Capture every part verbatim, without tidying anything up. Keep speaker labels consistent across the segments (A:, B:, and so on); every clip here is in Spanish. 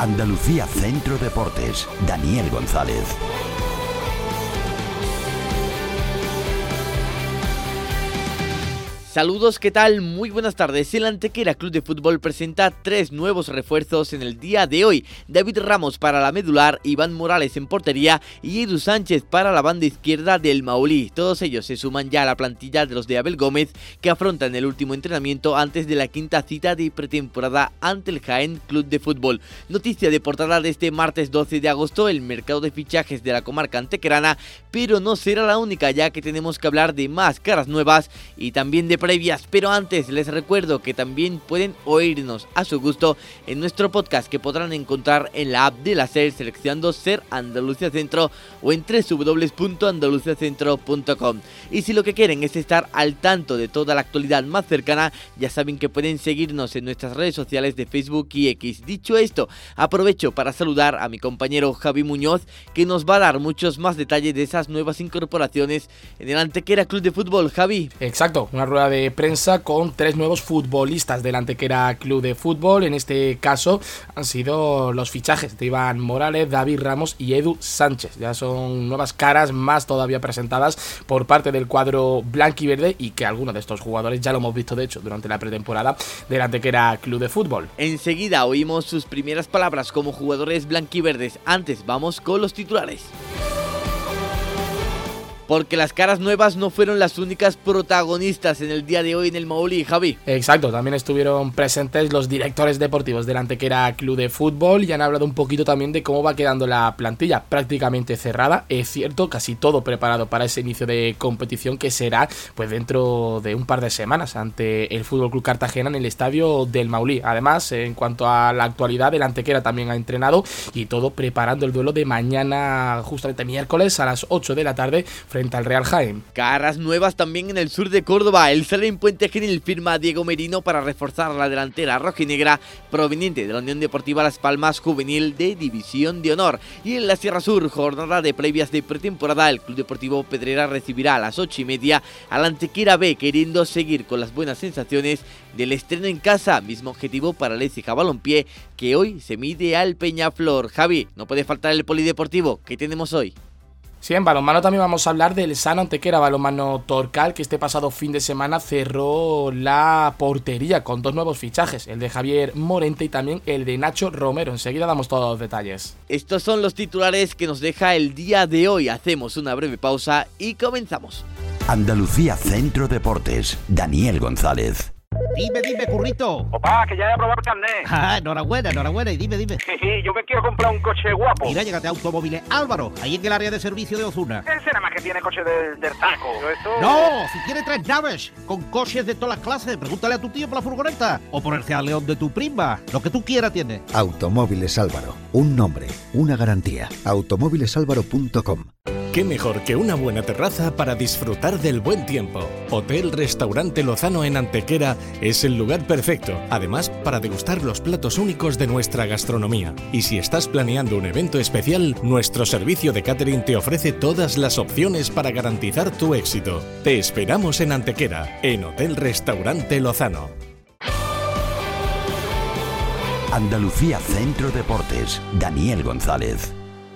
A: Andalucía Centro Deportes, Daniel González.
B: Saludos, ¿qué tal? Muy buenas tardes. El Antequera Club de Fútbol presenta tres nuevos refuerzos en el día de hoy. David Ramos para la medular, Iván Morales en portería y Edu Sánchez para la banda izquierda del Maulí. Todos ellos se suman ya a la plantilla de los de Abel Gómez, que afrontan el último entrenamiento antes de la quinta cita de pretemporada ante el Jaén Club de Fútbol. Noticia de portada de este martes doce de agosto, el mercado de fichajes de la comarca antequerana, pero no será la única, ya que tenemos que hablar de más caras nuevas y también de previas, pero antes les recuerdo que también pueden oírnos a su gusto en nuestro podcast, que podrán encontrar en la app de la SER seleccionando Ser Andalucía Centro o en doble u doble u doble u punto andalucía centro punto com. Y si lo que quieren es estar al tanto de toda la actualidad más cercana, ya saben que pueden seguirnos en nuestras redes sociales de Facebook y X. Dicho esto, aprovecho para saludar a mi compañero Javi Muñoz, que nos va a dar muchos más detalles de esas nuevas incorporaciones en el Antequera Club de Fútbol. Javi.
C: Exacto, una rueda de de prensa con tres nuevos futbolistas del Antequera Club de Fútbol. En este caso han sido los fichajes de Iván Morales, David Ramos y Edu Sánchez. Ya son nuevas caras más todavía presentadas por parte del cuadro blanquiverde, y que algunos de estos jugadores ya lo hemos visto de hecho durante la pretemporada del Antequera Club de Fútbol.
B: Enseguida oímos sus primeras palabras como jugadores blanquiverdes. Antes vamos con los titulares. Porque las caras nuevas no fueron las únicas protagonistas en el día de hoy en el Maulí, Javi.
C: Exacto, también estuvieron presentes los directores deportivos del Antequera Club de Fútbol y han hablado un poquito también de cómo va quedando la plantilla, prácticamente cerrada, es cierto, casi todo preparado para ese inicio de competición que será pues dentro de un par de semanas ante el F C Club Cartagena en el estadio del Maulí. Además, en cuanto a la actualidad, el Antequera también ha entrenado y todo preparando el duelo de mañana, justamente miércoles a las ocho de la tarde, frente al Real Jaén.
B: Caras nuevas también en el sur de Córdoba. El Salem Puente Genil firma a Diego Merino para reforzar la delantera rojinegra proveniente de la Unión Deportiva Las Palmas Juvenil de División de Honor. Y en la Sierra Sur, jornada de previas de pretemporada, el Club Deportivo Pedrera recibirá a las ocho y media al Antequera B, queriendo seguir con las buenas sensaciones del estreno en casa, mismo objetivo para el Écija Balompié, que hoy se mide al Peñaflor. Javi, no puede faltar el polideportivo. ¿Qué tenemos hoy?
C: Sí, en balonmano también vamos a hablar del Sano Antequera Balonmano Torcal, que este pasado fin de semana cerró la portería con dos nuevos fichajes, el de Javier Morente y también el de Nacho Romero. Enseguida damos todos los detalles.
B: Estos son los titulares que nos deja el día de hoy. Hacemos una breve pausa y comenzamos.
A: Andalucía Centro Deportes, Daniel González.
D: Dime, dime, currito.
E: Opa, que ya he aprobado el carnet.
D: Ah, enhorabuena, enhorabuena. Y dime, dime.
E: Yo me quiero comprar un coche guapo.
D: Mira, llégate a Automóviles Álvaro, ahí en el área de servicio de Ozuna.
E: Ese nada más que tiene coche del, del taco. Esto...
D: No, si quiere tres naves, con coches de todas las clases. Pregúntale a tu tío por la furgoneta. O por el Seat León de tu prima. Lo que tú quieras tiene.
F: Automóviles Álvaro. Un nombre, una garantía. automóviles álvaro punto com.
G: ¿Qué mejor que una buena terraza para disfrutar del buen tiempo? Hotel Restaurante Lozano en Antequera es el lugar perfecto, además para degustar los platos únicos de nuestra gastronomía. Y si estás planeando un evento especial, nuestro servicio de catering te ofrece todas las opciones para garantizar tu éxito. Te esperamos en Antequera, en Hotel Restaurante Lozano.
A: Andalucía Centro Deportes, Daniel González.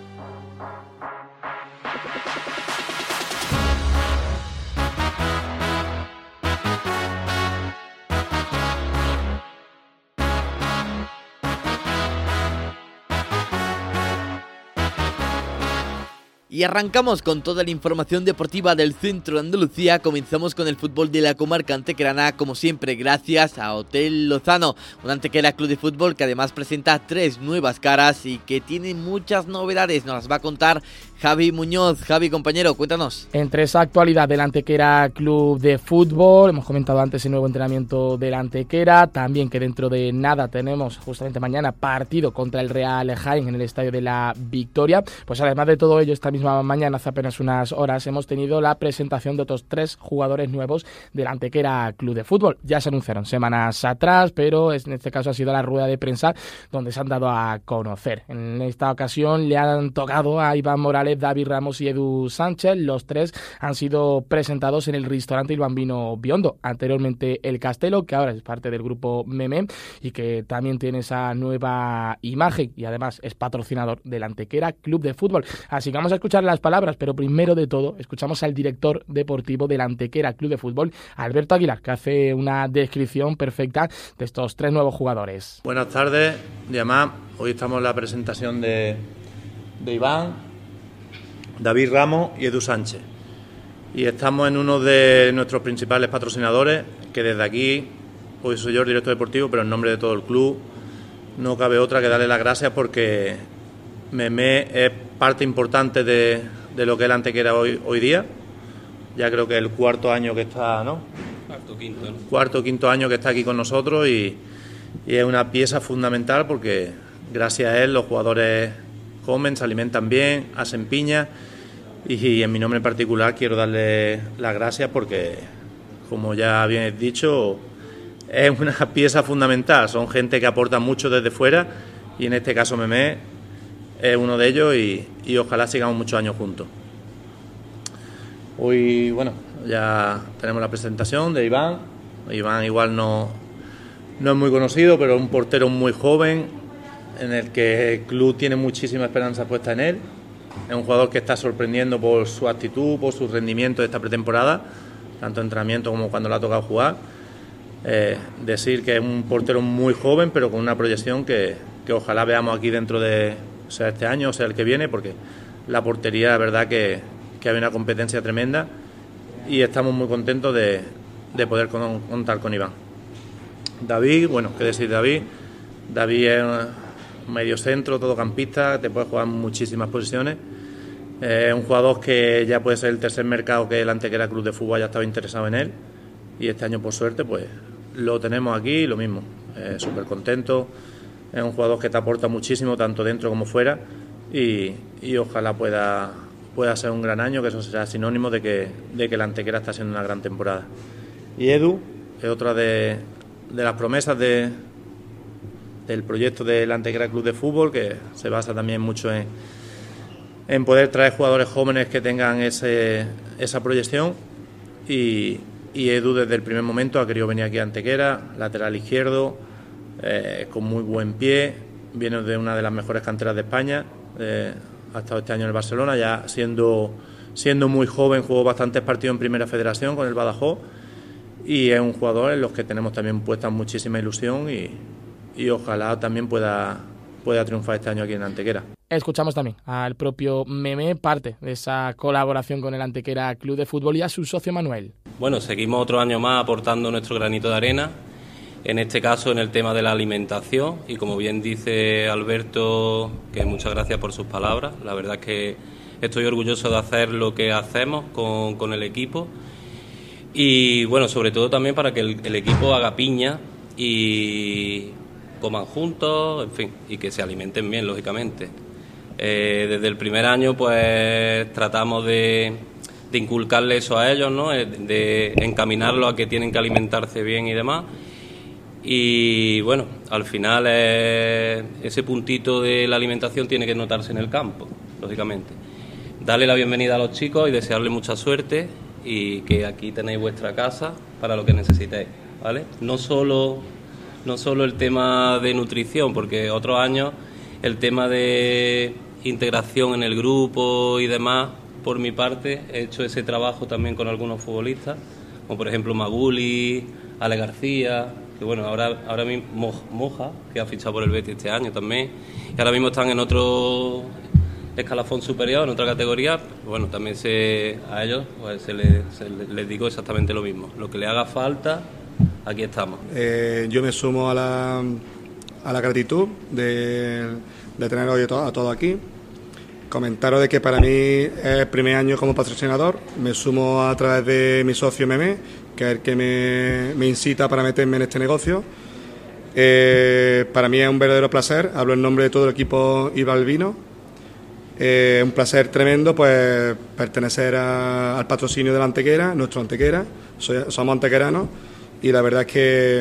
B: Y arrancamos con toda la información deportiva del centro de Andalucía. Comenzamos con el fútbol de la comarca antequerana, como siempre gracias a Hotel Lozano, un Antequera Club de Fútbol que además presenta tres nuevas caras y que tiene muchas novedades. Nos las va a contar Javi Muñoz. Javi, compañero, cuéntanos.
C: Entre esa actualidad del Antequera Club de Fútbol, hemos comentado antes el nuevo entrenamiento del Antequera, también que dentro de nada tenemos justamente mañana partido contra el Real Jaén en el Estadio de la Victoria. Pues además de todo ello, esta misma misma mañana, hace apenas unas horas, hemos tenido la presentación de otros tres jugadores nuevos del Antequera Club de Fútbol. Ya se anunciaron semanas atrás, pero en este caso ha sido la rueda de prensa donde se han dado a conocer. En esta ocasión le han tocado a Iván Morales, David Ramos y Edu Sánchez. Los tres han sido presentados en el restaurante El Bambino Biondo, anteriormente El Castelo, que ahora es parte del grupo Meme y que también tiene esa nueva imagen y además es patrocinador del Antequera Club de Fútbol. Así que vamos a escuchar las palabras, pero primero de todo escuchamos al director deportivo del Antequera Club de Fútbol, Alberto Aguilar, que hace una descripción perfecta de estos tres nuevos jugadores.
H: Buenas tardes, y además hoy estamos en la presentación de, de Iván, David Ramos y Edu Sánchez. Y estamos en uno de nuestros principales patrocinadores, que desde aquí, hoy soy yo el director deportivo, pero en nombre de todo el club, no cabe otra que darle las gracias porque Meme es parte importante de, de lo que es la Antequera hoy, hoy día. Ya creo que es el cuarto año que está, ¿no?
I: Cuarto, quinto, ¿no?
H: Cuarto, quinto año que está aquí con nosotros y, y es una pieza fundamental porque gracias a él los jugadores comen, se alimentan bien, hacen piña y, y en mi nombre en particular quiero darle las gracias porque, como ya bien he dicho, es una pieza fundamental. Son gente que aporta mucho desde fuera y en este caso Meme es uno de ellos y, y ojalá sigamos muchos años juntos. Hoy, bueno, ya tenemos la presentación de Iván. Iván igual no, no es muy conocido, pero es un portero muy joven en el que el club tiene muchísima esperanza puesta en él. Es un jugador que está sorprendiendo por su actitud, por su rendimiento de esta pretemporada, tanto en entrenamiento como cuando le ha tocado jugar. Eh, decir que es un portero muy joven, pero con una proyección que, que ojalá veamos aquí dentro de, sea este año o sea el que viene, porque la portería, la verdad que, que hay una competencia tremenda y estamos muy contentos de, de poder con, contar con Iván. David, bueno, qué decir de David. David es un medio centro, todocampista, te puede jugar en muchísimas posiciones. Es eh, un jugador que ya puede ser el tercer mercado que el Antequera Club de Fútbol haya estado interesado en él. Y este año, por suerte, pues lo tenemos aquí, lo mismo, eh, súper contento. Es un jugador que te aporta muchísimo, tanto dentro como fuera, y, y ojalá pueda, pueda ser un gran año, que eso será sinónimo de que, de que la Antequera está haciendo una gran temporada. Y Edu es otra de, de las promesas de, del proyecto del Antequera Club de Fútbol, que se basa también mucho en, en poder traer jugadores jóvenes que tengan ese, esa proyección. Y Y Edu desde el primer momento ha querido venir aquí a Antequera, lateral izquierdo, eh, con muy buen pie, viene de una de las mejores canteras de España, eh, ha estado este año en el Barcelona, ya siendo, siendo muy joven, jugó bastantes partidos en Primera Federación con el Badajoz y es un jugador en los que tenemos también puesta muchísima ilusión y, y ojalá también pueda, pueda triunfar este año aquí en Antequera.
C: Escuchamos también al propio Meme, parte de esa colaboración con el Antequera Club de Fútbol y a su socio Manuel.
I: Bueno, seguimos otro año más aportando nuestro granito de arena, en este caso en el tema de la alimentación y como bien dice Alberto, que muchas gracias por sus palabras, la verdad es que estoy orgulloso de hacer lo que hacemos con, con el equipo y bueno, sobre todo también para que el, el equipo haga piña y coman juntos, en fin, y que se alimenten bien, lógicamente. Eh, desde el primer año pues tratamos de, de inculcarle eso a ellos, ¿no? De encaminarlos a que tienen que alimentarse bien y demás y bueno, al final eh, ese puntito de la alimentación tiene que notarse en el campo, lógicamente. Darle la bienvenida a los chicos y desearles mucha suerte y que aquí tenéis vuestra casa para lo que necesitéis, ¿vale? No solo, no solo el tema de nutrición, porque otros años el tema de integración en el grupo y demás, por mi parte, he hecho ese trabajo también con algunos futbolistas, como por ejemplo Maguli, Ale García, que bueno, ahora, ahora mismo Moja, que ha fichado por el Betis este año también, y ahora mismo están en otro escalafón superior, en otra categoría. Bueno, también se, a ellos pues, se, les, se les digo exactamente lo mismo, lo que les haga falta, aquí estamos.
J: Eh, yo me sumo a la, a la gratitud de, de tener hoy a todo, a todo aquí. Comentaros de que para mí es el primer año como patrocinador, me sumo a través de mi socio Meme, que es el que me, me incita para meterme en este negocio. Eh, para mí es un verdadero placer, hablo en nombre de todo el equipo Ibalbino Eh, un placer tremendo pues pertenecer a, al patrocinio de la Antequera, nuestro Antequera, soy, somos antequeranos y la verdad es que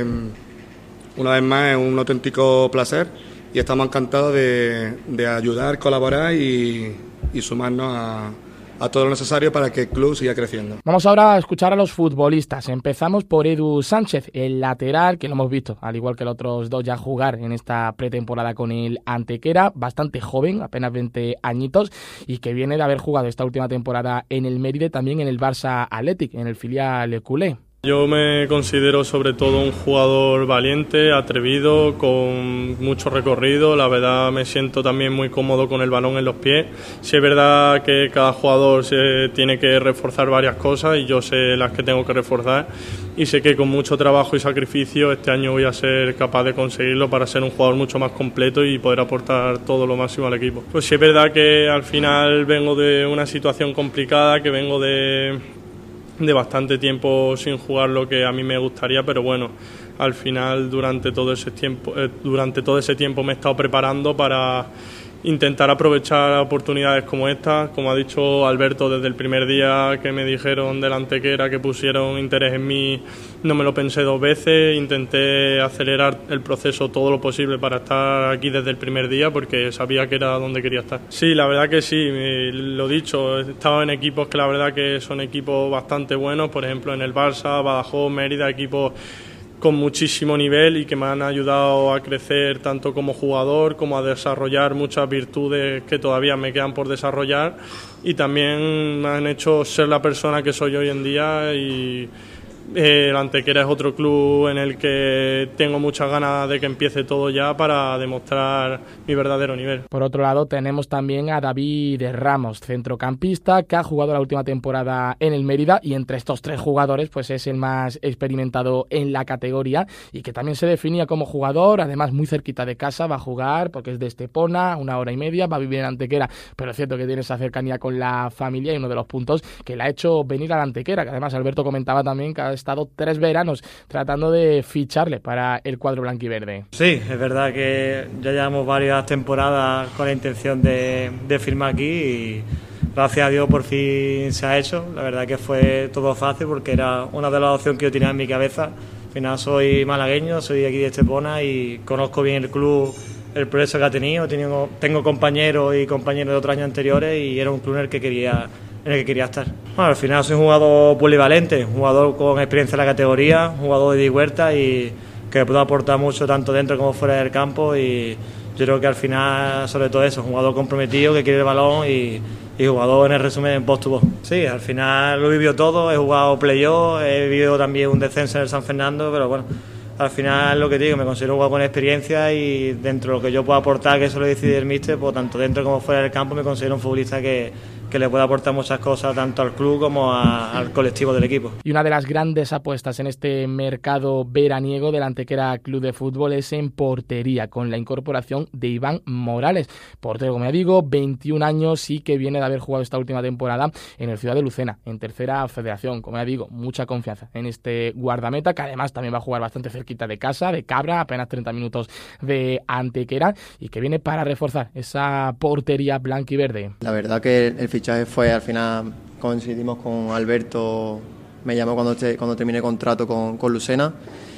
J: una vez más es un auténtico placer y estamos encantados de, de ayudar, colaborar y, y sumarnos a, a todo lo necesario para que el club siga creciendo.
C: Vamos ahora a escuchar a los futbolistas. Empezamos por Edu Sánchez, el lateral, que lo hemos visto, al igual que los otros dos, ya jugar en esta pretemporada con el Antequera, bastante joven, apenas veinte añitos, y que viene de haber jugado esta última temporada en el Mérida, también en el Barça Athletic, en el filial culé.
K: Yo me considero sobre todo un jugador valiente, atrevido, con mucho recorrido. La verdad me siento también muy cómodo con el balón en los pies. Sí es verdad que cada jugador se tiene que reforzar varias cosas y yo sé las que tengo que reforzar y sé que con mucho trabajo y sacrificio este año voy a ser capaz de conseguirlo para ser un jugador mucho más completo y poder aportar todo lo máximo al equipo. Pues sí es verdad que al final vengo de una situación complicada, que vengo de... de bastante tiempo sin jugar lo que a mí me gustaría, pero bueno, al final durante todo ese tiempo eh, durante todo ese tiempo me he estado preparando para intentar aprovechar oportunidades como esta. Como ha dicho Alberto, desde el primer día que me dijeron de la Antequera que pusieron interés en mí, no me lo pensé dos veces, intenté acelerar el proceso todo lo posible para estar aquí desde el primer día porque sabía que era donde quería estar. Sí, la verdad que sí, lo dicho, he estado en equipos que la verdad que son equipos bastante buenos, por ejemplo en el Barça, Badajoz, Mérida, equipos con muchísimo nivel y que me han ayudado a crecer tanto como jugador como a desarrollar muchas virtudes que todavía me quedan por desarrollar y también me han hecho ser la persona que soy hoy en día y eh, el Antequera es otro club en el que tengo muchas ganas de que empiece todo ya para demostrar mi verdadero nivel.
C: Por otro lado tenemos también a David Ramos, centrocampista que ha jugado la última temporada en el Mérida y entre estos tres jugadores pues es el más experimentado en la categoría y que también se definía como jugador, además muy cerquita de casa, va a jugar porque es de Estepona, una hora y media, va a vivir en Antequera, pero es cierto que tiene esa cercanía con la familia y uno de los puntos que le ha hecho venir a la Antequera, que además Alberto comentaba también que ha estado tres veranos tratando de ficharle para el cuadro blanquiverde.
L: Sí, es verdad que ya llevamos varias temporadas con la intención de, de firmar aquí y gracias a Dios por fin se ha hecho. La verdad que fue todo fácil porque era una de las opciones que yo tenía en mi cabeza. Al final soy malagueño, soy aquí de Estepona y conozco bien el club, el progreso que ha tenido. Tengo, tengo compañeros y compañeros de otros años anteriores y era un club en el que quería en el que quería estar. Bueno, al final soy un jugador polivalente, un jugador con experiencia en la categoría, un jugador de ida y vuelta y que puede aportar mucho tanto dentro como fuera del campo y yo creo que al final, sobre todo eso, un jugador comprometido que quiere el balón y, y jugador en el resumen en post to post. Sí, al final lo he vivido todo, he jugado playoff, he vivido también un descenso en el San Fernando, pero bueno, al final lo que digo, me considero un jugador con experiencia y dentro de lo que yo puedo aportar, que eso lo decide el míster, pues tanto dentro como fuera del campo me considero un futbolista que que le puede aportar muchas cosas tanto al club como a, al colectivo del equipo.
C: Y una de las grandes apuestas en este mercado veraniego del Antequera Club de Fútbol es en portería, con la incorporación de Iván Morales, portero, como ya digo, veintiún años y que viene de haber jugado esta última temporada en el Ciudad de Lucena, en tercera federación. Como ya digo, mucha confianza en este guardameta, que además también va a jugar bastante cerquita de casa, de Cabra, apenas treinta minutos de Antequera, y que viene para reforzar esa portería blanquiverde.
M: La verdad que el fichaje fue, al final coincidimos con Alberto, me llamó cuando, te, cuando terminé contrato con, con Lucena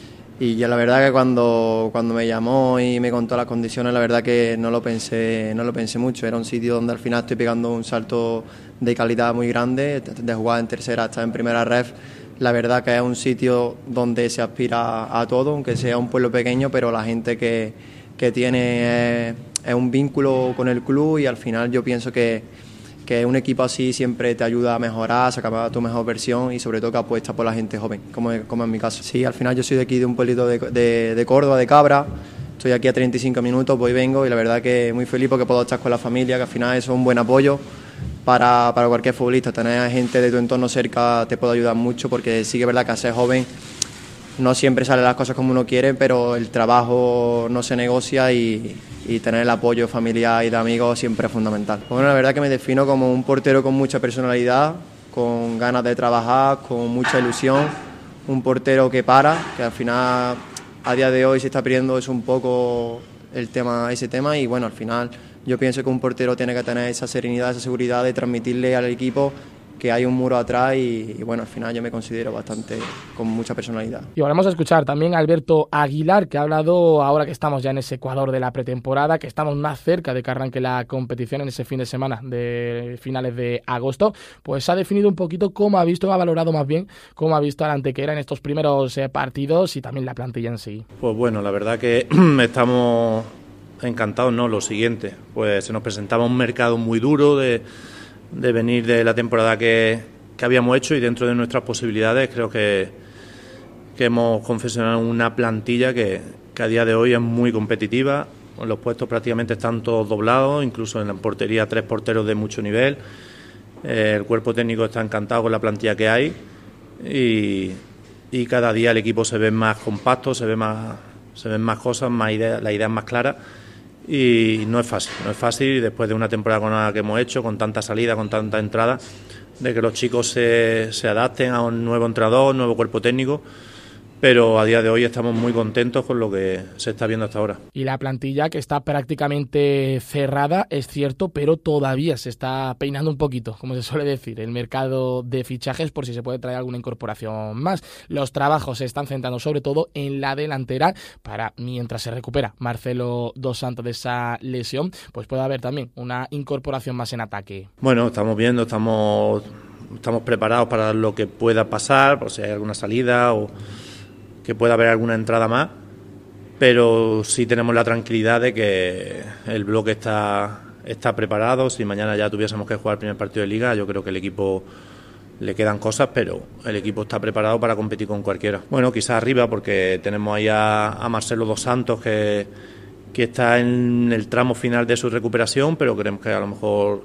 M: y ya la verdad que cuando, cuando me llamó y me contó las condiciones, la verdad que no lo pensé no lo pensé mucho. Era un sitio donde al final estoy pegando un salto de calidad muy grande, de jugar en tercera hasta en primera ref. La verdad que es un sitio donde se aspira a, a todo, aunque sea un pueblo pequeño, pero la gente que, que tiene es, es un vínculo con el club y al final yo pienso que que un equipo así siempre te ayuda a mejorar, a sacar tu mejor versión y sobre todo que apuesta por la gente joven, como, como en mi caso. Sí, al final yo soy de aquí, de un pueblito de, de, de Córdoba, de Cabra, estoy aquí a treinta y cinco minutos, voy y vengo y la verdad que muy feliz porque puedo estar con la familia, que al final eso es un buen apoyo para, para cualquier futbolista. Tener gente de tu entorno cerca te puede ayudar mucho porque sí que es verdad que al ser joven no siempre salen las cosas como uno quiere, pero el trabajo no se negocia y, y tener el apoyo familiar y de amigos siempre es fundamental. Bueno, la verdad que me defino como un portero con mucha personalidad, con ganas de trabajar, con mucha ilusión, un portero que para, que al final a día de hoy se está perdiendo es un poco el tema, ese tema y bueno, al final yo pienso que un portero tiene que tener esa serenidad, esa seguridad de transmitirle al equipo que hay un muro atrás y, y bueno, al final yo me considero bastante con mucha personalidad.
C: Y volvemos a escuchar también a Alberto Aguilar, que ha hablado ahora que estamos ya en ese Ecuador de la pretemporada, que estamos más cerca de que arranque la competición en ese fin de semana de finales de agosto, pues ha definido un poquito cómo ha visto, ha valorado más bien cómo ha visto al Antequera en estos primeros eh, partidos y también la plantilla en sí.
H: Pues bueno, la verdad que estamos encantados, ¿no? Lo siguiente, pues se nos presentaba un mercado muy duro de de venir de la temporada que, que habíamos hecho y dentro de nuestras posibilidades creo que, que hemos confeccionado una plantilla que, que a día de hoy es muy competitiva. Los puestos prácticamente están todos doblados, incluso en la portería tres porteros de mucho nivel. Eh, el cuerpo técnico está encantado con la plantilla que hay y, y cada día el equipo se ve más compacto, se ve más, se ven más cosas, más ideas, la idea es más clara. Y no es fácil, no es fácil después de una temporada con la que hemos hecho, con tanta salida, con tanta entrada, de que los chicos se, se adapten a un nuevo entrenador, un nuevo cuerpo técnico, pero a día de hoy estamos muy contentos con lo que se está viendo hasta ahora.
C: Y la plantilla que está prácticamente cerrada, es cierto, pero todavía se está peinando un poquito, como se suele decir, el mercado de fichajes por si se puede traer alguna incorporación más. Los trabajos se están centrando sobre todo en la delantera para, mientras se recupera Marcelo Dos Santos de esa lesión, pues puede haber también una incorporación más en ataque.
H: Bueno, estamos viendo, estamos, estamos preparados para lo que pueda pasar, por si hay alguna salida o que pueda haber alguna entrada más, pero sí tenemos la tranquilidad de que el bloque está, está preparado. Si mañana ya tuviésemos que jugar el primer partido de Liga, yo creo que el equipo le quedan cosas, pero el equipo está preparado para competir con cualquiera. Bueno, quizás arriba, porque tenemos ahí a, a Marcelo Dos Santos, que, que está en el tramo final de su recuperación, pero creemos que a lo mejor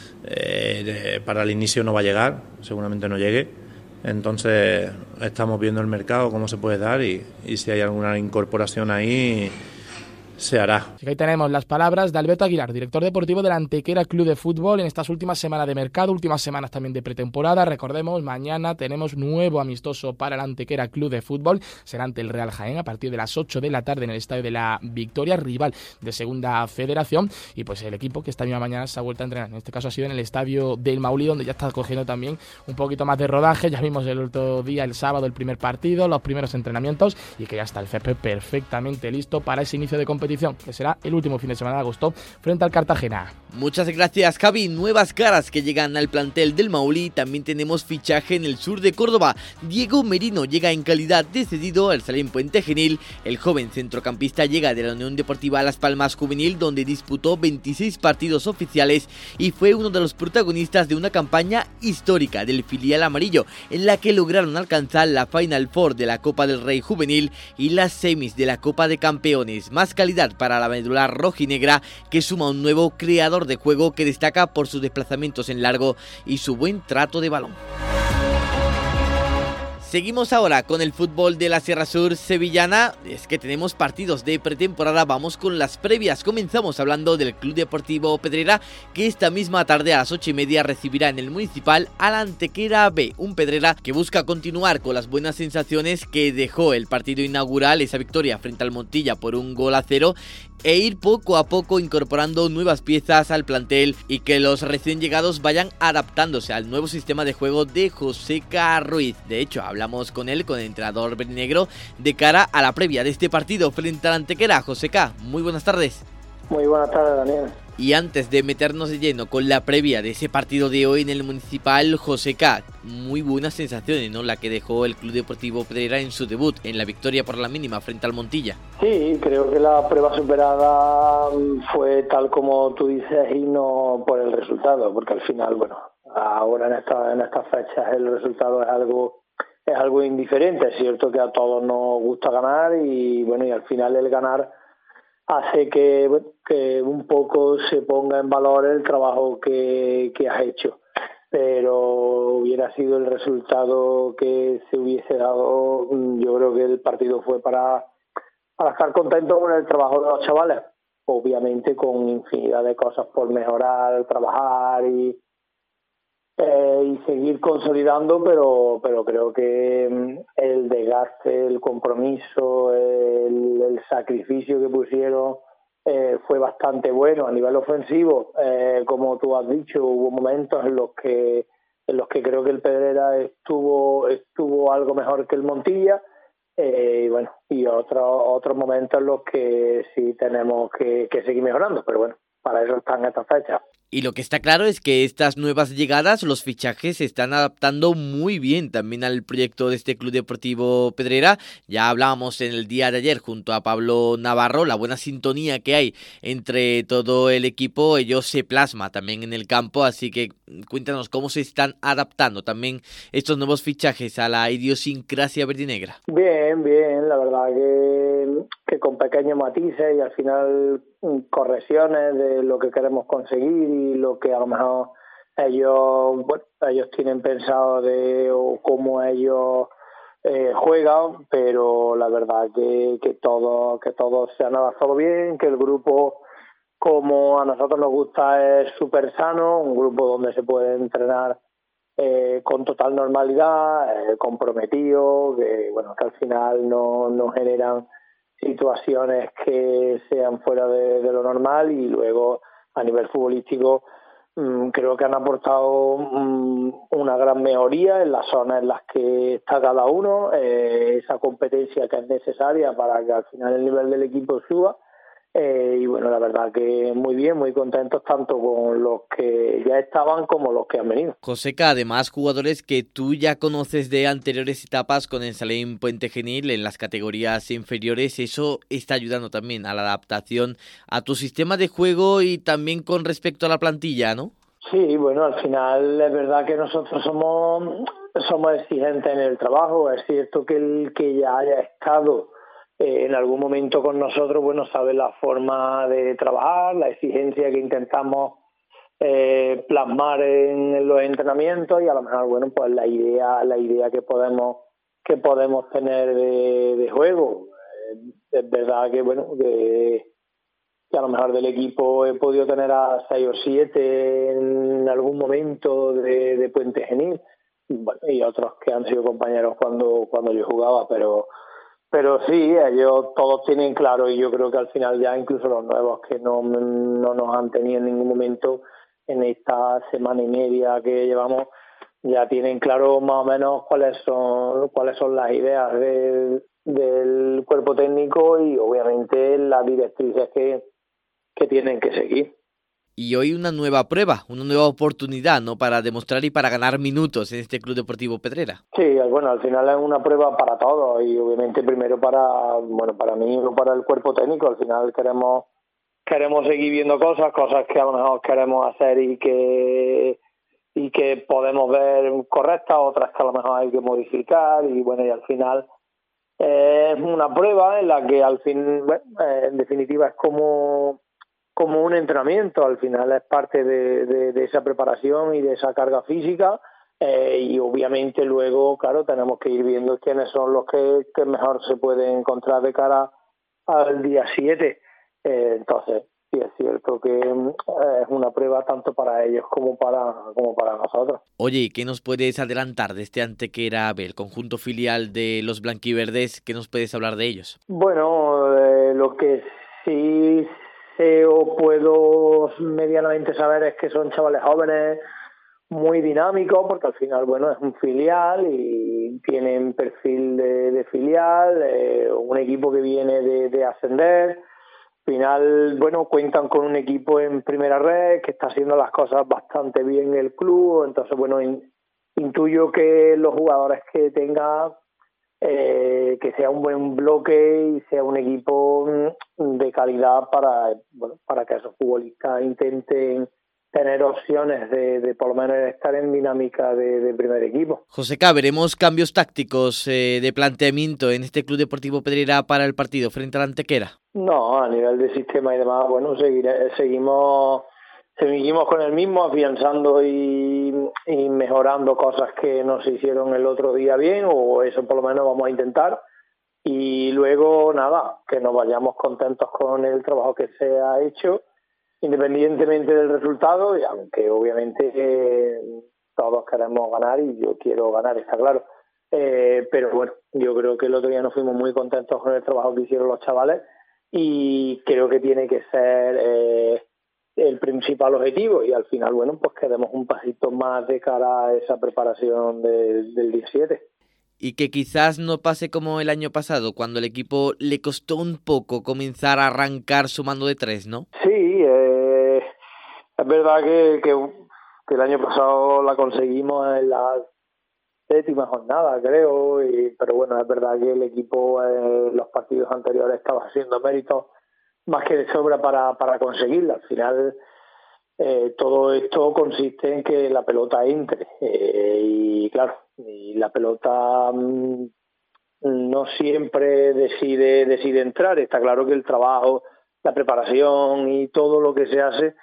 H: eh, de, para el inicio no va a llegar, seguramente no llegue. Entonces estamos viendo el mercado, cómo se puede dar y, y si hay alguna incorporación ahí se hará.
C: Así que ahí tenemos las palabras de Alberto Aguilar, director deportivo del Antequera Club de Fútbol en estas últimas semanas de mercado, últimas semanas también de pretemporada. Recordemos, mañana tenemos nuevo amistoso para el Antequera Club de Fútbol, será ante el Real Jaén a partir de las ocho de la tarde en el Estadio de la Victoria, rival de Segunda Federación, y pues el equipo que esta misma mañana se ha vuelto a entrenar, en este caso ha sido en el Estadio del Maulí, donde ya está cogiendo también un poquito más de rodaje. Ya vimos el otro día, el sábado, el primer partido, los primeros entrenamientos, y que ya está el césped perfectamente listo para ese inicio de competición, que será el último fin de semana de agosto frente al Cartagena.
B: Muchas gracias, Javi. Nuevas caras que llegan al plantel del Maulí. También tenemos fichaje en el sur de Córdoba. Diego Merino llega en calidad de cedido al Salem Puente Genil. El joven centrocampista llega de la Unión Deportiva Las Palmas Juvenil, donde disputó veintiséis partidos oficiales y fue uno de los protagonistas de una campaña histórica del filial amarillo, en la que lograron alcanzar la Final Four de la Copa del Rey Juvenil y las semis de la Copa de Campeones. Más calidad para la medular rojinegra, que suma un nuevo creador de juego que destaca por sus desplazamientos en largo y su buen trato de balón. Seguimos ahora con el fútbol de la Sierra Sur sevillana. Es que tenemos partidos de pretemporada, vamos con las previas. Comenzamos hablando del Club Deportivo Pedrera, que esta misma tarde a las ocho y media recibirá en el Municipal al Antequera B, un Pedrera que busca continuar con las buenas sensaciones que dejó el partido inaugural, esa victoria frente al Montilla por un gol a cero, e ir poco a poco incorporando nuevas piezas al plantel y que los recién llegados vayan adaptándose al nuevo sistema de juego de Joseca Ruiz. De hecho, hablamos con él, con el entrenador verdinegro, de cara a la previa de este partido frente al Antequera. Joseca, muy buenas tardes.
N: Muy buenas tardes, Daniel.
B: Y antes de meternos de lleno con la previa de ese partido de hoy en el Municipal, Joseca, muy buenas sensaciones, ¿no? La que dejó el Club Deportivo Pedrera en su debut, en la victoria por la mínima frente al Montilla.
N: Sí, creo que la prueba superada fue tal como tú dices y no por el resultado, porque al final, bueno, ahora en esta, en estas fechas el resultado es algo es algo indiferente. Es cierto que a todos nos gusta ganar y bueno, y al final el ganar hace que, que un poco se ponga en valor el trabajo que, que has hecho. Pero hubiera sido el resultado que se hubiese dado, yo creo que el partido fue para, para estar contento con el trabajo de los chavales. Obviamente con infinidad de cosas por mejorar, trabajar y, eh, y seguir consolidando, pero, pero creo que el desgaste, el compromiso, el, el sacrificio que pusieron eh, fue bastante bueno a nivel ofensivo. Eh, como tú has dicho, hubo momentos en los que en los que creo que el Pedrera estuvo estuvo algo mejor que el Montilla, eh, y bueno, y otros otros momentos en los que sí tenemos que, que seguir mejorando, pero bueno, para eso están estas fechas.
B: Y lo que está claro es que estas nuevas llegadas, los fichajes, se están adaptando muy bien también al proyecto de este Club Deportivo Pedrera. Ya hablábamos en el día de ayer junto a Pablo Navarro, la buena sintonía que hay entre todo el equipo, ello se plasma también en el campo, así que cuéntanos cómo se están adaptando también estos nuevos fichajes a la idiosincrasia verdinegra.
N: Bien, bien, la verdad que, que con pequeños matices y al final correcciones de lo que queremos conseguir y lo que a lo mejor ellos bueno, ellos tienen pensado de o cómo ellos eh, juegan, pero la verdad que, que todos que todos se han adaptado bien, que el grupo, como a nosotros nos gusta, es súper sano, un grupo donde se puede entrenar eh, con total normalidad, eh, comprometido, que bueno, que al final no, no generan situaciones que sean fuera de, de lo normal, y luego a nivel futbolístico mmm, creo que han aportado mmm, una gran mejoría en las zonas en las que está cada uno, eh, esa competencia que es necesaria para que al final el nivel del equipo suba. Eh, y bueno, la verdad que muy bien, muy contentos tanto con los que ya estaban como los que han venido.
B: Joseca, además jugadores que tú ya conoces de anteriores etapas con el Salem Puente Genil en las categorías inferiores, eso está ayudando también a la adaptación a tu sistema de juego y también con respecto a la plantilla, ¿no?
N: Sí, bueno, al final es verdad que nosotros somos, somos exigentes en el trabajo. Es cierto que el que ya haya estado en algún momento con nosotros, bueno, sabe la forma de trabajar, la exigencia que intentamos eh, plasmar en los entrenamientos, y a lo mejor, bueno, pues la idea, la idea que podemos que podemos tener de, de juego. Eh, es verdad que, bueno, que, que a lo mejor del equipo he podido tener a seis o siete en algún momento de, de Puente Genil, bueno, y otros que han sido compañeros cuando cuando yo jugaba, pero Pero sí, ellos todos tienen claro, y yo creo que al final ya incluso los nuevos que no, no nos han tenido en ningún momento en esta semana y media que llevamos, ya tienen claro más o menos cuáles son cuáles son las ideas de, del cuerpo técnico y obviamente las directrices que, que tienen que seguir.
B: Y hoy una nueva prueba, una nueva oportunidad, ¿no?, para demostrar y para ganar minutos en este Club Deportivo Pedrera.
N: Sí, bueno, al final es una prueba para todos y obviamente primero para, bueno, para mí o para el cuerpo técnico. Al final queremos queremos seguir viendo cosas, cosas que a lo mejor queremos hacer y que y que podemos ver correctas, otras que a lo mejor hay que modificar, y bueno, y al final eh, es una prueba en la que al fin, bueno, eh, en definitiva es como como un entrenamiento, al final es parte de, de, de esa preparación y de esa carga física, eh, y obviamente luego, claro, tenemos que ir viendo quiénes son los que, que mejor se pueden encontrar de cara al día siete. Eh, entonces, sí es cierto que eh, es una prueba tanto para ellos como para como para nosotros.
B: Oye, ¿qué nos puedes adelantar de este Antequera B, el conjunto filial de los blanquiverdes? ¿Qué nos puedes hablar de ellos?
N: Bueno, eh, lo que sí o puedo medianamente saber es que son chavales jóvenes muy dinámicos, porque al final, bueno, es un filial y tienen perfil de, de filial, eh, un equipo que viene de, de ascender. Al final, bueno, cuentan con un equipo en primera red que está haciendo las cosas bastante bien el club, entonces, bueno, in, intuyo que los jugadores que tenga Eh, que sea un buen bloque y sea un equipo de calidad para, bueno, para que esos futbolistas intenten tener opciones de, de por lo menos estar en dinámica de, de primer equipo.
B: Joseca, ¿veremos cambios tácticos eh, de planteamiento en este Club Deportivo Pedrera para el partido frente al Antequera?
N: No, a nivel de sistema y demás, bueno, seguiré, seguimos seguimos con el mismo, afianzando y, y mejorando cosas que no se hicieron el otro día bien, o eso por lo menos vamos a intentar. Y luego, nada, que nos vayamos contentos con el trabajo que se ha hecho, independientemente del resultado, y aunque obviamente eh, todos queremos ganar y yo quiero ganar, está claro. Eh, pero bueno, yo creo que el otro día nos fuimos muy contentos con el trabajo que hicieron los chavales y creo que tiene que ser eh, el principal objetivo, y al final, bueno, pues que demos un pasito más de cara a esa preparación de, del diecisiete.
B: Y que quizás no pase como el año pasado, cuando el equipo le costó un poco comenzar a arrancar sumando de tres, ¿no?
N: Sí, eh, es verdad que, que, que el año pasado la conseguimos en la séptima jornada, creo, y, pero bueno, es verdad que el equipo en eh, los partidos anteriores estaba haciendo méritos más que de sobra para, para conseguirla. Al final, eh, todo esto consiste en que la pelota entre, eh, y claro, y la pelota mmm, no siempre decide decide entrar. Está claro que el trabajo, la preparación y todo lo que se hace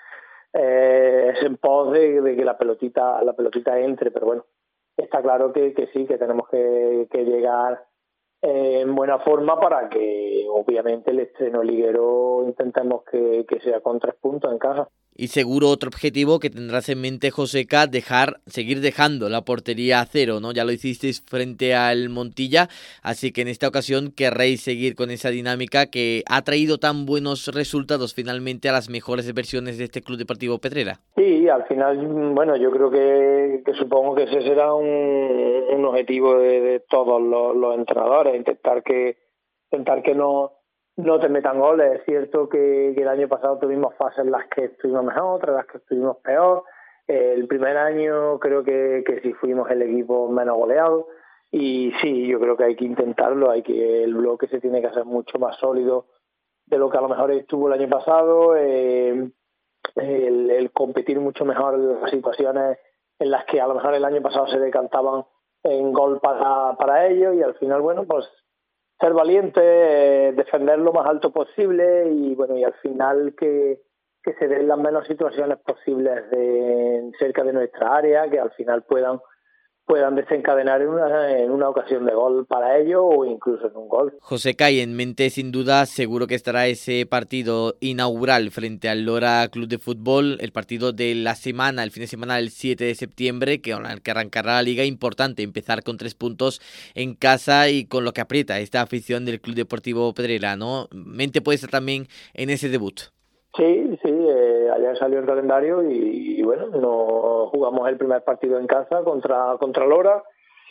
N: eh, es en pos de, de que la pelotita la pelotita entre, pero bueno, está claro que, que sí, que tenemos que, que llegar eh, en buena forma para que obviamente el estreno liguero intentemos que, que sea con tres puntos en casa.
B: Y seguro otro objetivo que tendrás en mente, Joseca, dejar, seguir dejando la portería a cero, ¿no? Ya lo hicisteis frente al Montilla, así que en esta ocasión querréis seguir con esa dinámica que ha traído tan buenos resultados finalmente a las mejores versiones de este Club Deportivo Pedrera.
N: Sí, al final, bueno, yo creo que, que supongo que ese será un, un objetivo de, de todos los, los entrenadores, intentar que, intentar que no... no te metan goles. Es cierto que, que el año pasado tuvimos fases en las que estuvimos mejor, otras en las que estuvimos peor. Eh, el primer año creo que, que sí fuimos el equipo menos goleado, y sí, yo creo que hay que intentarlo, hay que el bloque se tiene que hacer mucho más sólido de lo que a lo mejor estuvo el año pasado, eh, el, el competir mucho mejor en las situaciones en las que a lo mejor el año pasado se decantaban en gol para, para ellos, y al final, bueno, pues ser valiente, eh, defender lo más alto posible, y bueno, y al final que, que se den las menos situaciones posibles de cerca de nuestra área, que al final puedan puedan desencadenar en una, en una ocasión de gol para ellos o incluso en un gol.
B: Joseca, y en mente sin duda seguro que estará ese partido inaugural frente al Lora Club de Fútbol, el partido de la semana, el fin de semana del siete de septiembre, que, que arrancará la liga. Importante empezar con tres puntos en casa y con lo que aprieta esta afición del Club Deportivo Pedrera, ¿no? Mente puede estar también en ese debut.
N: Sí, sí, eh, ayer salió el calendario y, y bueno, no jugamos el primer partido en casa contra contra Lora,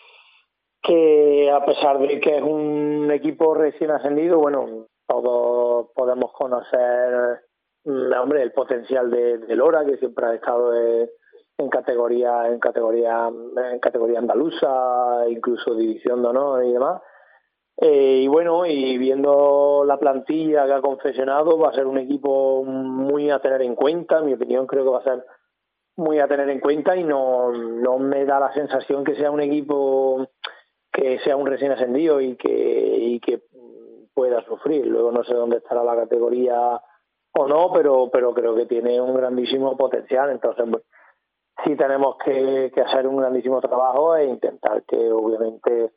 N: que a pesar de que es un equipo recién ascendido, bueno, todos podemos conocer, hombre, el potencial de, de Lora, que siempre ha estado de, en categoría en categoría en categoría andaluza, incluso división de honor y demás. Eh, y bueno, y viendo la plantilla que ha confeccionado, va a ser un equipo muy a tener en cuenta. En mi opinión, creo que va a ser muy a tener en cuenta, y no, no me da la sensación que sea un equipo que sea un recién ascendido y que, y que pueda sufrir. Luego no sé dónde estará la categoría o no, pero, pero creo que tiene un grandísimo potencial. Entonces, bueno, sí tenemos que, que hacer un grandísimo trabajo e intentar que obviamente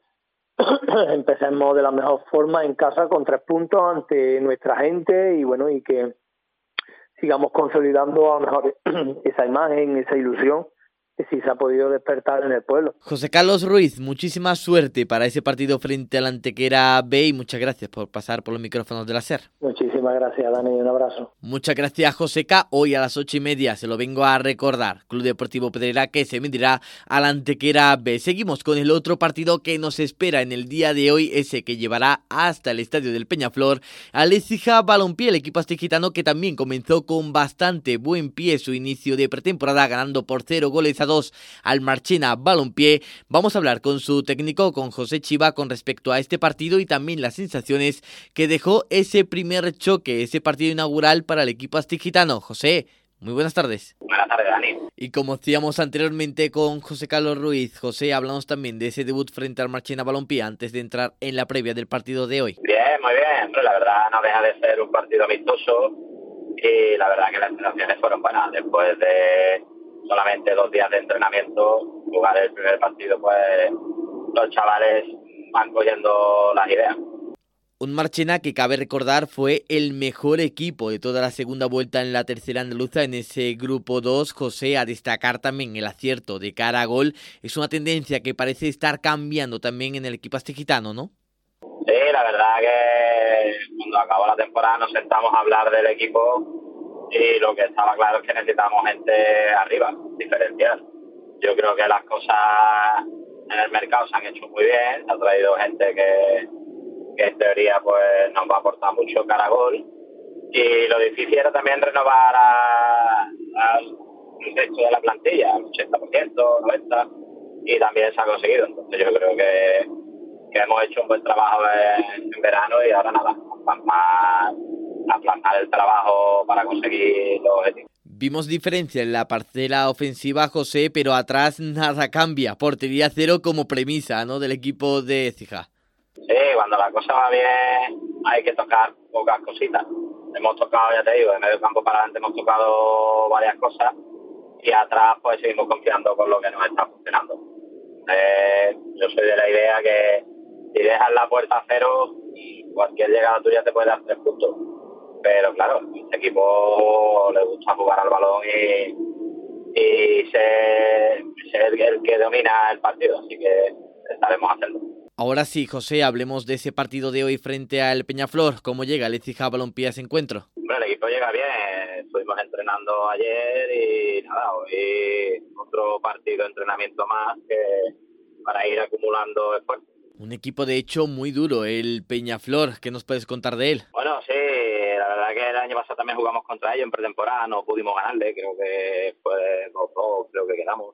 N: empecemos de la mejor forma en casa con tres puntos ante nuestra gente, y bueno, y que sigamos consolidando a lo mejor esa imagen, esa ilusión que sí se ha podido despertar en el pueblo.
B: José Carlos Ruiz, muchísima suerte para ese partido frente al Antequera B, y muchas gracias por pasar por los micrófonos de la SER.
N: Muchísimas gracias, Dani, un abrazo.
B: Muchas gracias, Joseca. Hoy a las ocho y media, se lo vengo a recordar, Club Deportivo Pedrera que se medirá al Antequera B. Seguimos con el otro partido que nos espera en el día de hoy, ese que llevará hasta el estadio del Peñaflor al Écija Balompié, el equipo astigitano que también comenzó con bastante buen pie su inicio de pretemporada, ganando por cero goles a dos al Marchena Balompié. Vamos a hablar con su técnico, con José Chiva, con respecto a este partido y también las sensaciones que dejó ese primer choque, ese partido inaugural para el equipo astigitano. José, muy buenas tardes.
O: Buenas tardes, Dani.
B: Y como decíamos anteriormente con José Carlos Ruiz, José, hablamos también de ese debut frente al Marchena Balompié antes de entrar en la previa del partido de hoy.
O: Bien, muy bien. Pero la verdad no deja de ser un partido amistoso, y la verdad que las sensaciones fueron buenas. Después de solamente dos días de entrenamiento, jugar el primer partido, pues los chavales van cogiendo las ideas.
B: Un Marchena que, cabe recordar, fue el mejor equipo de toda la segunda vuelta en la tercera andaluza en ese grupo dos. José, a destacar también el acierto de cara a gol. Es una tendencia que parece estar cambiando también en el equipo astigitano, ¿no?
O: Sí, la verdad que cuando acabó la temporada nos sentamos a hablar del equipo y lo que estaba claro es que necesitamos gente arriba, diferencial. Yo creo que las cosas en el mercado se han hecho muy bien, se ha traído gente que, que en teoría pues nos va a aportar mucho cara a gol, y lo difícil era también renovar al resto de la plantilla, al ochenta por ciento, noventa por ciento, y también se ha conseguido. Entonces yo creo que, que hemos hecho un buen trabajo en, en verano y ahora nada, más a plasmar el trabajo para conseguir los objetivos.
B: Vimos diferencia en la parcela ofensiva, José, pero atrás nada cambia. Portería cero como premisa, ¿no?, del equipo de Écija.
O: Sí, cuando la cosa va bien hay que tocar pocas cositas. Hemos tocado, ya te digo, de medio campo para adelante hemos tocado varias cosas y atrás pues seguimos confiando con lo que nos está funcionando. Eh, yo soy de la idea que si dejas la puerta a cero, cualquier llegada tuya te puede dar tres puntos. Pero claro, a este equipo le gusta jugar al balón y, y ser, ser el que domina el partido, así que estaremos haciendo.
B: Ahora sí, José, hablemos de ese partido de hoy frente al Peñaflor. ¿Cómo llega el Écija Balompié a ese encuentro?
O: Bueno, el equipo llega bien, estuvimos entrenando ayer y nada, hoy otro partido de entrenamiento más que para ir acumulando esfuerzo.
B: Un equipo de hecho muy duro, el Peñaflor. ¿Qué nos puedes contar de él?
O: Bueno, sí, la verdad que el año pasado también jugamos contra ellos en pretemporada, no pudimos ganarle, creo que fue dos dos, creo que quedamos.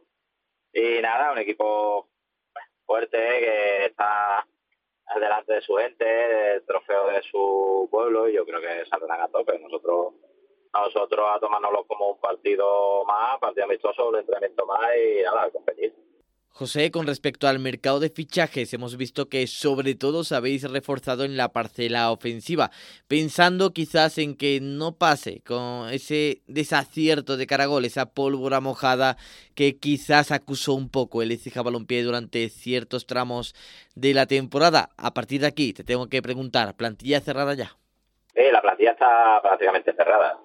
O: Y nada, un equipo fuerte que está delante de su gente, del trofeo de su pueblo, y yo creo que saldrán a tope. Nosotros nosotros a tomárnoslo como un partido más, partido amistoso, un entrenamiento más y nada, a competir.
B: José, con respecto al mercado de fichajes, hemos visto que sobre todo os habéis reforzado en la parcela ofensiva, pensando quizás en que no pase con ese desacierto de cara a gol, esa pólvora mojada que quizás acusó un poco el Écija Balompié durante ciertos tramos de la temporada. A partir de aquí te tengo que preguntar, ¿plantilla cerrada ya?
O: Sí, la plantilla está prácticamente cerrada.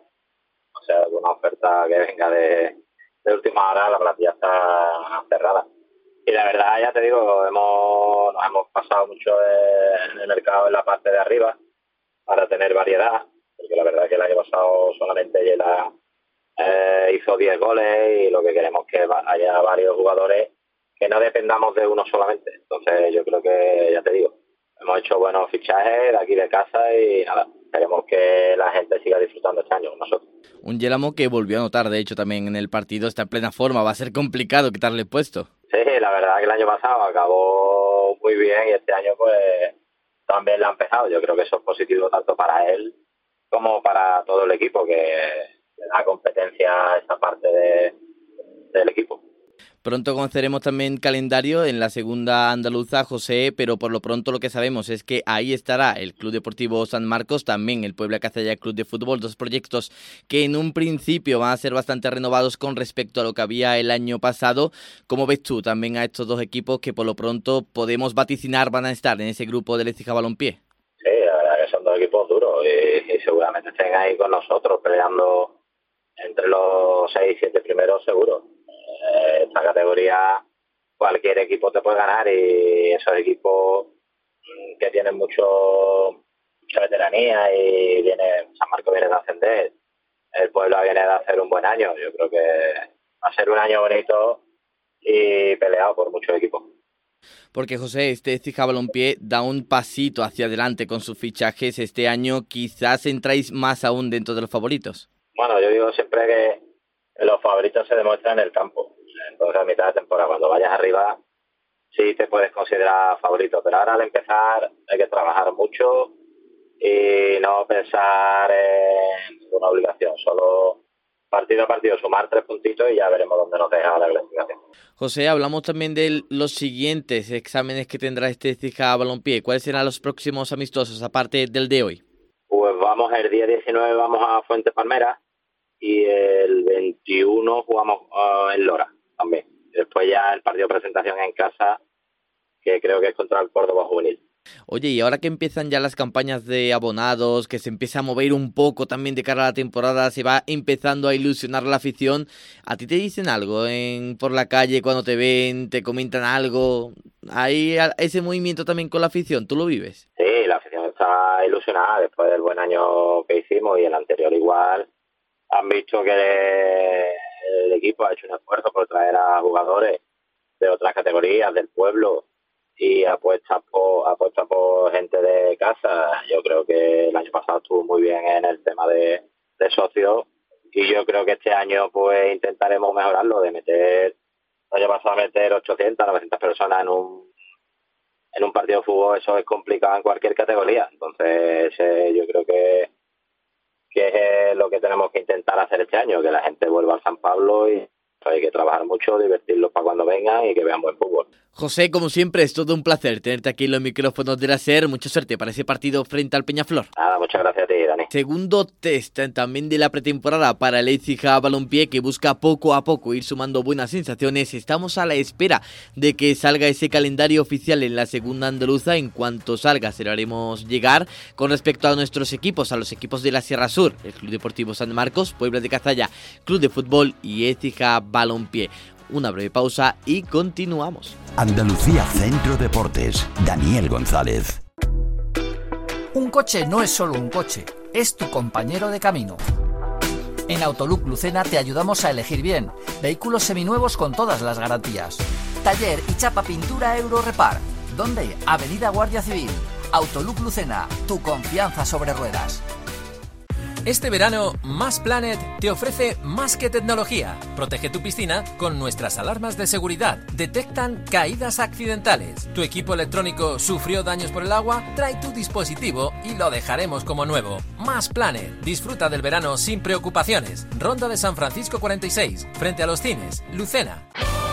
O: O sea, una oferta que venga de, de última hora, la plantilla está cerrada. Y la verdad, ya te digo, hemos nos hemos pasado mucho en el mercado en la parte de arriba para tener variedad, porque la verdad es que el año pasado solamente Yela eh, hizo diez goles y lo que queremos es que haya varios jugadores que no dependamos de uno solamente. Entonces yo creo que, ya te digo, hemos hecho buenos fichajes de aquí de casa y nada, esperemos que la gente siga disfrutando este año con nosotros.
B: Un Yelamo que volvió a anotar, de hecho, también en el partido, está en plena forma, va a ser complicado quitarle puesto.
O: Sí, la verdad que el año pasado acabó muy bien y este año pues también la ha empezado. Yo creo que eso es positivo tanto para él como para todo el equipo, que le da competencia a esta parte de, del equipo.
B: Pronto conoceremos también calendario en la segunda andaluza, José, pero por lo pronto lo que sabemos es que ahí estará el Club Deportivo San Marcos, también el Puebla Cazalla Club de Fútbol, dos proyectos que en un principio van a ser bastante renovados con respecto a lo que había el año pasado. ¿Cómo ves tú también a estos dos equipos que por lo pronto podemos vaticinar van a estar en ese grupo del Écija Balompié?
O: Sí, la verdad que son dos equipos duros y, y seguramente estén ahí con nosotros peleando entre los seis, siete primeros seguro. Esta categoría cualquier equipo te puede ganar y esos equipos que tienen mucho mucha veteranía y viene San Marcos viene de ascender, el Puebla viene de hacer un buen año. Yo creo que va a ser un año bonito y peleado por muchos equipos.
B: Porque José, este Écija Balompié da un pasito hacia adelante con sus fichajes este año, quizás entráis más aún dentro de los favoritos.
O: Bueno, yo digo siempre que los favoritos se demuestran en el campo. Entonces a mitad de temporada, cuando vayas arriba, sí te puedes considerar favorito. Pero ahora al empezar hay que trabajar mucho y no pensar en ninguna obligación. Solo partido a partido sumar tres puntitos y ya veremos dónde nos deja la clasificación.
B: José, hablamos también de los siguientes exámenes que tendrá este Écija Balompié. ¿Cuáles serán los próximos amistosos, aparte del de hoy?
O: Pues vamos, el día diecinueve vamos a Fuente Palmera y el veintiuno jugamos uh, en Lora también. Después ya el partido de presentación en casa, que creo que es contra el Córdoba Juvenil.
B: Oye, y ahora que empiezan ya las campañas de abonados, que se empieza a mover un poco también de cara a la temporada, se va empezando a ilusionar la afición, ¿a ti te dicen algo en por la calle cuando te ven, te comentan algo? ¿Hay ese movimiento también con la afición? ¿Tú lo vives?
O: Sí, está ilusionada después del buen año que hicimos y el anterior igual. Han visto que el equipo ha hecho un esfuerzo por traer a jugadores de otras categorías del pueblo y apuesta por, apuesta por gente de casa. Yo creo que el año pasado estuvo muy bien en el tema de, de socios y yo creo que este año pues intentaremos mejorarlo, de meter, el año pasado meter ochocientas, novecientas personas en un en un partido de fútbol, eso es complicado en cualquier categoría. Entonces eh, yo creo que que es lo que tenemos que intentar hacer este año, que la gente vuelva al San Pablo y hay que trabajar mucho, divertirlos para cuando vengan y que vean buen fútbol.
B: José, como siempre, es todo un placer tenerte aquí en los micrófonos de la SER. Mucha suerte para ese partido frente al Peñaflor.
O: Nada, muchas gracias a ti, Dani.
B: Segundo test también de la pretemporada para el Écija Balompié, que busca poco a poco ir sumando buenas sensaciones. Estamos a la espera de que salga ese calendario oficial en la segunda andaluza. En cuanto salga, se lo haremos llegar. Con respecto a nuestros equipos, a los equipos de la Sierra Sur, el Club Deportivo San Marcos, Puebla de Cazalla, Club de Fútbol y Écija Balompié. Una breve pausa y continuamos.
A: Andalucía Centro Deportes, Daniel González.
P: Un coche no es solo un coche, es tu compañero de camino. En Autolook Lucena te ayudamos a elegir bien. Vehículos seminuevos con todas las garantías. Taller y chapa pintura Eurorepar. ¿Dónde? Avenida Guardia Civil. Autolook Lucena, tu confianza sobre ruedas.
Q: Este verano, Más Planet te ofrece más que tecnología. Protege tu piscina con nuestras alarmas de seguridad. Detectan caídas accidentales. ¿Tu equipo electrónico sufrió daños por el agua? Trae tu dispositivo y lo dejaremos como nuevo. Más Planet. Disfruta del verano sin preocupaciones. Ronda de San Francisco cuarenta y seis, frente a los cines. Lucena.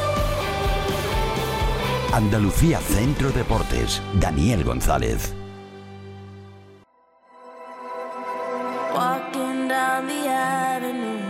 A: Andalucía Centro Deportes, Daniel González.
R: Walking down the avenue,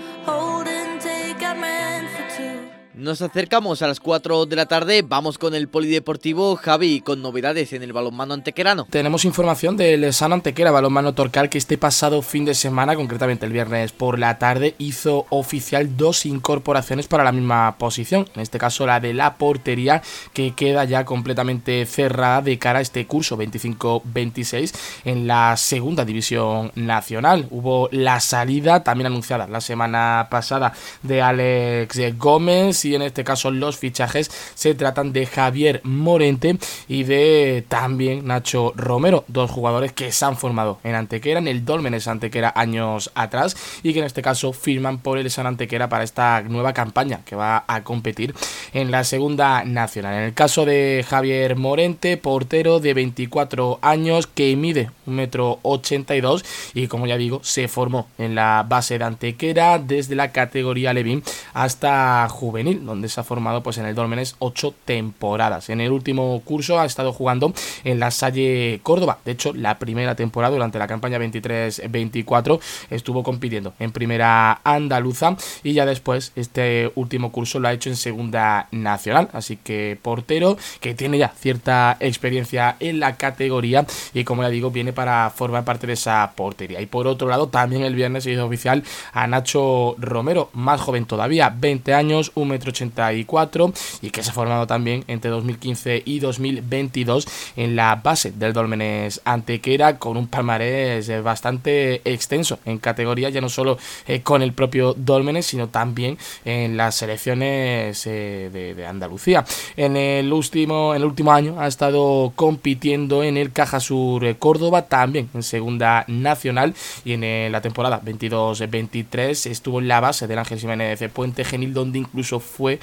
R: holding take I meant for two.
B: Nos acercamos a las cuatro de la tarde, vamos con el polideportivo. Javi, con novedades en el balonmano antequerano.
C: Tenemos información del Sano Antequera Balonmano Torcal, que este pasado fin de semana, concretamente el viernes por la tarde, hizo oficial dos incorporaciones para la misma posición. En este caso la de la portería, que queda ya completamente cerrada de cara a este curso veinticinco veintiséis en la segunda división nacional. Hubo la salida, también anunciada la semana pasada, de Alex Gómez, y en este caso los fichajes se tratan de Javier Morente y de también Nacho Romero, dos jugadores que se han formado en Antequera, en el Dólmenes Antequera años atrás, y que en este caso firman por el San Antequera para esta nueva campaña que va a competir en la segunda nacional. En el caso de Javier Morente, portero de veinticuatro años que mide un metro ochenta y dos y, como ya digo, se formó en la base de Antequera desde la categoría Levín hasta juvenil, donde se ha formado pues en el Dólmenes ocho temporadas. En el último curso ha estado jugando en la Salle Córdoba. De hecho, la primera temporada, durante la campaña veintitrés veinticuatro, estuvo compitiendo en primera andaluza y ya después este último curso lo ha hecho en segunda nacional. Así que portero que tiene ya cierta experiencia en la categoría y, como ya digo, viene para formar parte de esa portería. Y por otro lado, también el viernes se hizo oficial a Nacho Romero, más joven todavía, veinte años, un metro ochenta y cuatro, y que se ha formado también entre dos mil quince y dos mil veintidós en la base del Dólmenes Antequera, con un palmarés bastante extenso en categoría, ya no solo eh, con el propio Dólmenes, sino también en las selecciones eh, de, de Andalucía. En el último, en el último año ha estado compitiendo en el Caja Sur eh, Córdoba, también en segunda nacional, y en eh, la temporada veintidós veintitrés estuvo en la base del Ángel Jiménez de Puente Genil, donde incluso fue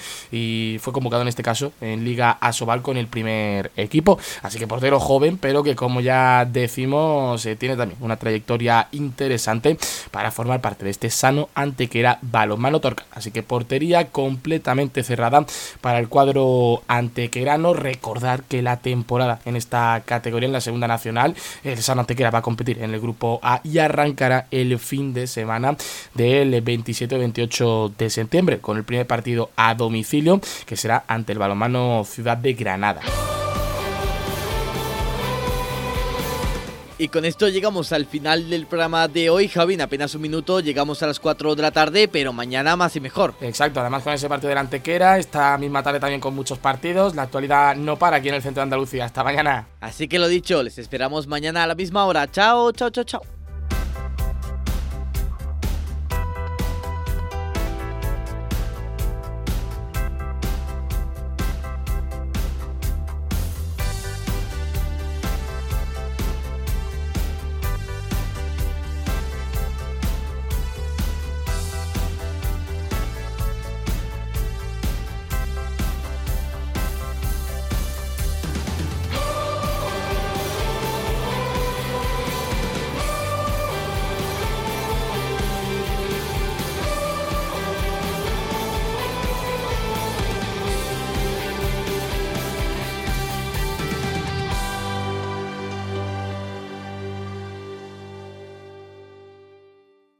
C: y fue convocado en este caso en Liga Asobal con el primer equipo. Así que portero joven, pero que, como ya decimos, eh, tiene también una trayectoria interesante para formar parte de este Sano Antequera Balonmano Torcal. Así que portería completamente cerrada para el cuadro antequerano. Recordar que la temporada en esta categoría, en la segunda nacional, el Sano Antequera va a competir en el grupo A y arrancará el fin de semana del veintisiete veintiocho de septiembre con el primer partido a domicilio, que será ante el Balonmano Ciudad de Granada.
B: Y con esto llegamos al final del programa de hoy, Javi. En apenas un minuto llegamos a las cuatro de la tarde, pero mañana más y mejor.
C: Exacto, además con ese partido de la Antequera, esta misma tarde también con muchos partidos. La actualidad no para aquí en el centro de Andalucía. Hasta mañana.
B: Así que lo dicho, les esperamos mañana a la misma hora. Chao, chao, chao, chao.